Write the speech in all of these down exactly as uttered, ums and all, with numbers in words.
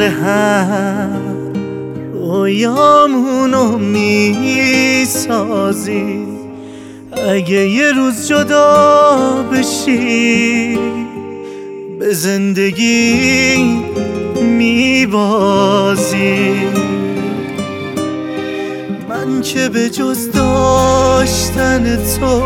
هم رویامونو میسازی. اگه یه روز جدا بشی به زندگی میبازی. من که به جز داشتن تو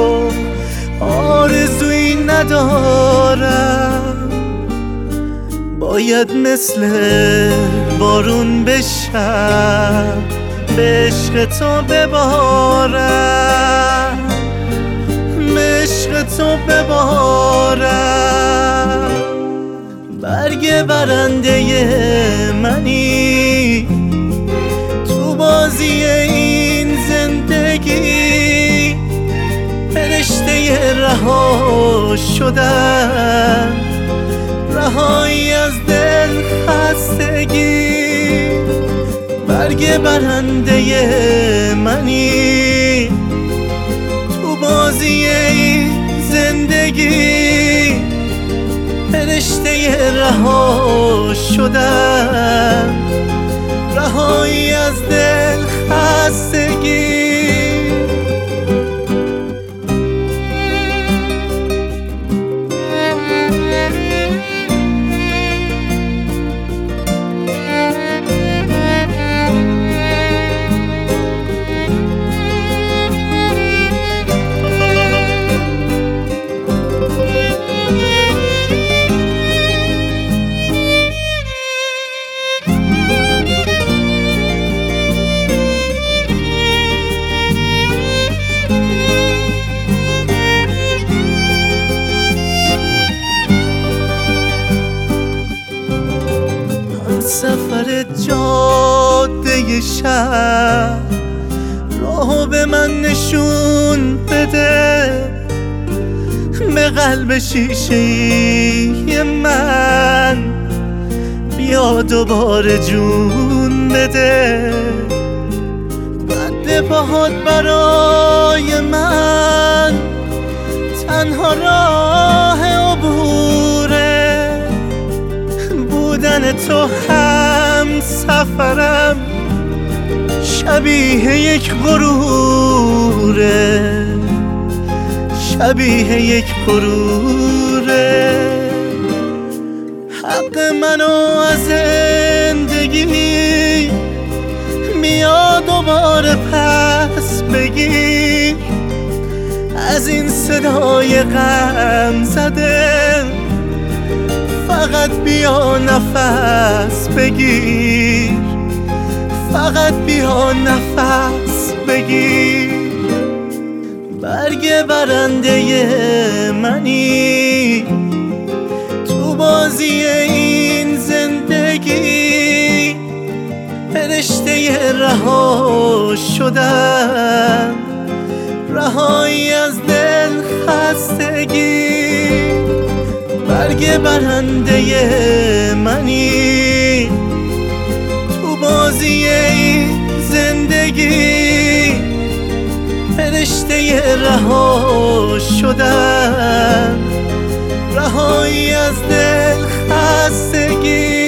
آرزویی ندارم، باید مثل بارون بشم به عشق تو ببارم، به عشق تو ببارم. برگ برنده منی تو بازی این زندگی، فرشته رها شدن، رهایی از دل خستگی. برگ برنده منی تو بازی این زندگی، فرشته رها شدن، رهایی از دل خستگی. سفر جاده شهر راهو به من نشون بده، به قلب شیشه من بیا دوباره جون بده. بند پاهات برای من تنها راه عبوره، بودن تو هم سفرم شبیه یک غروره، شبیه یک غروره. حق منو از زندگی میاد دوباره پس بگیر، از این صدای غم زده فقط بیا نفس بگیر، فقط بیا نفس بگیر. برگ برنده منی تو بازی این زندگی، فرشته رها شدن، رهایی از دل خستگی. برگ برنده منی تو بازی این زندگی، فرشته رها شدن، رهایی از دل خستگی.